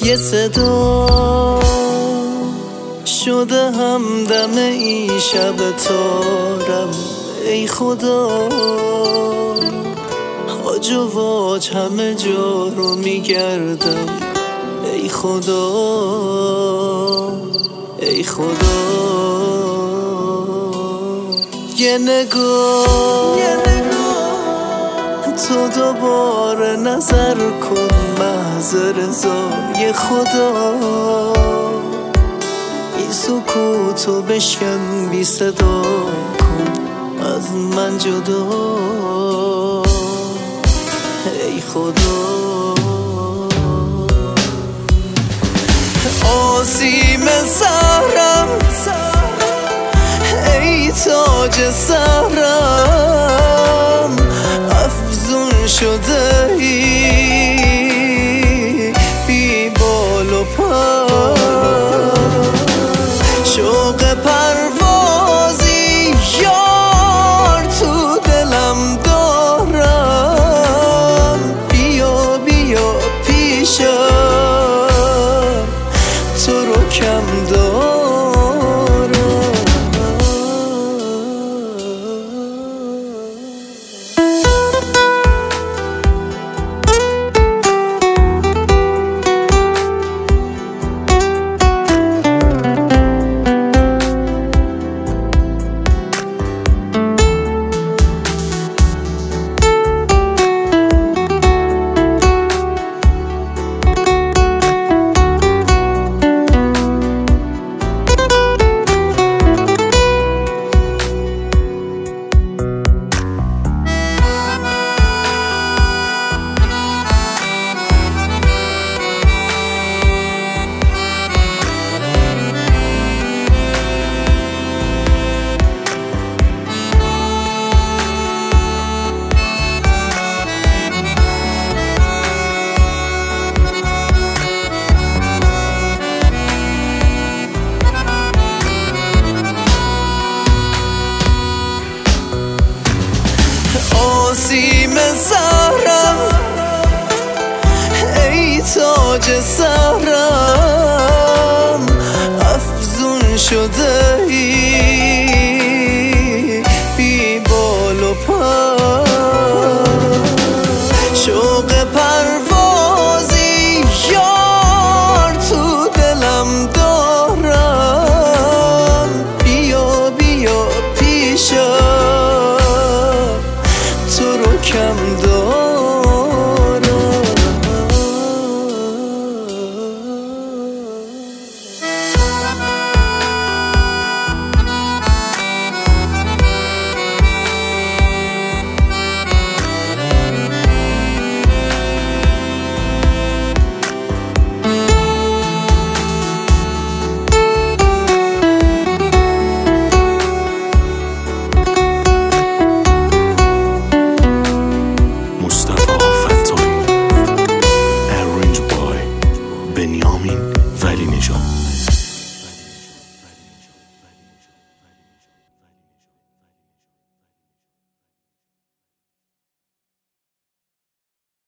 یه صدا شده همدم این شب تارم. ای خدا هاج و واج همه جا رو میگردم. ای خدا ای خدا یه نگاه تو دوباره نظر کن محض رضای خدا. این سکوتو بشکن بی صدا کن از من جدا. ای خدا آسیم سهرم ای تاج سهرم افزون شده ای بی بال و پر. شوق پروازی یار تو دلم دارم. بیا بیا پیشم تو رو کم دارم. آسیم سهرم ای تاج سهرم افزون شده ای بی بال و پر. شوق پروازی یار تو دلم دارم. بیا بیا پیشم تو رو کم دارم. بنیامین ولی نژاد.